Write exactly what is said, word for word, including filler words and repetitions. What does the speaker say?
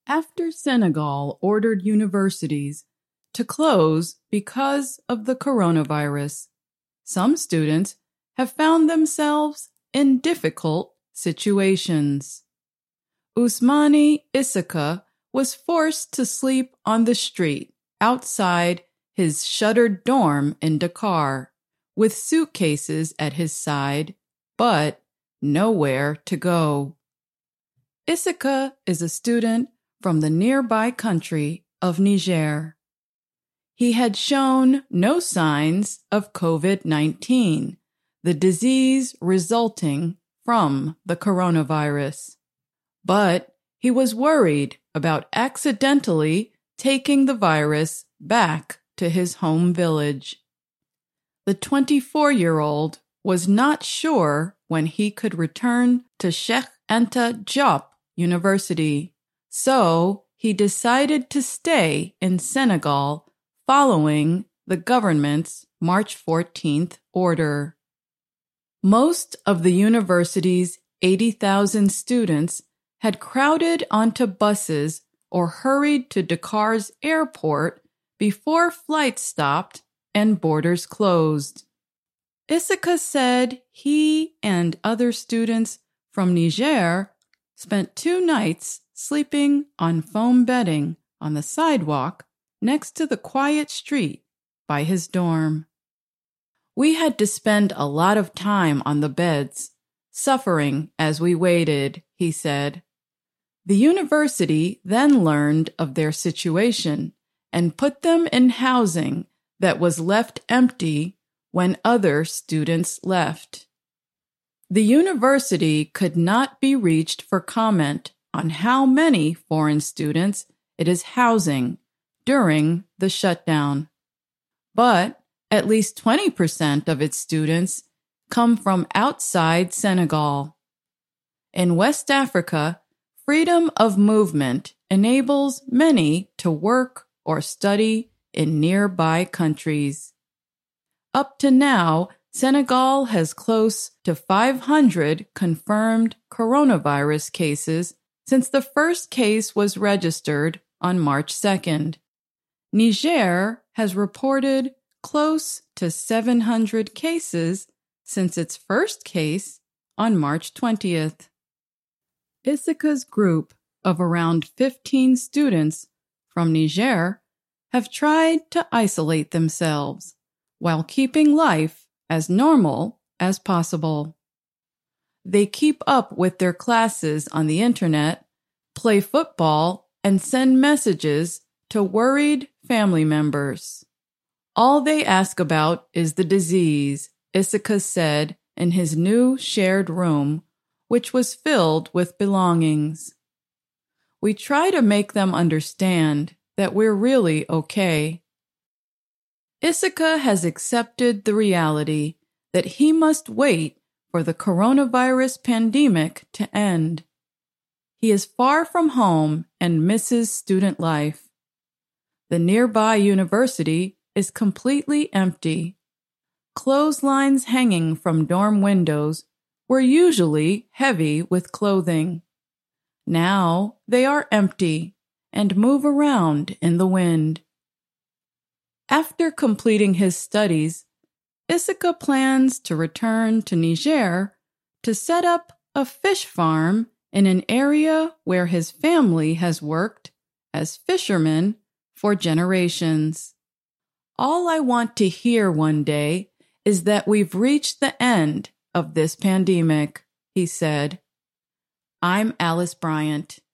After Senegal ordered universities to close because of the coronavirus, some students have found themselves in difficult situations. Ousmane Issaka was forced to sleep on the street outside his shuttered dorm in Dakar, with suitcases at his side, but nowhere to go. Issaka is a student from the nearby country of Niger. He had shown no signs of COVID nineteen, the disease resulting from the coronavirus. But he was worried about accidentally taking the virus back to his home village. The twenty-four-year-old was not sure when he could return to Cheikh Anta Diop University, so he decided to stay in Senegal following the government's March fourteenth order. Most of the university's eighty thousand students had crowded onto buses or hurried to Dakar's airport before flights stopped and borders closed. Issaka said he and other students from Niger spent two nights sleeping on foam bedding on the sidewalk next to the quiet street by his dorm. We had to spend a lot of time on the beds, suffering as we waited, he said. The university then learned of their situation and put them in housing that was left empty when other students left. The university could not be reached for comment on how many foreign students it is housing during the shutdown, but at least twenty percent of its students come from outside Senegal. In West Africa, freedom of movement enables many to work or study in nearby countries. Up to now, Senegal has close to five hundred confirmed coronavirus cases since the first case was registered on March second. Niger has reported close to seven hundred cases since its first case on March twentieth. Issaka's group of around fifteen students from Niger have tried to isolate themselves while keeping life as normal as possible. They keep up with their classes on the internet, play football, and send messages to worried family members. All they ask about is the disease, Issaka said in his new shared room, which was filled with belongings. We try to make them understand that we're really okay. Issaka has accepted the reality that he must wait for the coronavirus pandemic to end. He is far from home and misses student life. The nearby university is completely empty. Clotheslines hanging from dorm windows were usually heavy with clothing. Now they are empty and move around in the wind. After completing his studies, Issaka plans to return to Niger to set up a fish farm in an area where his family has worked as fishermen for generations. All I want to hear one day is that we've reached the end of this pandemic, he said. I'm Alice Bryant.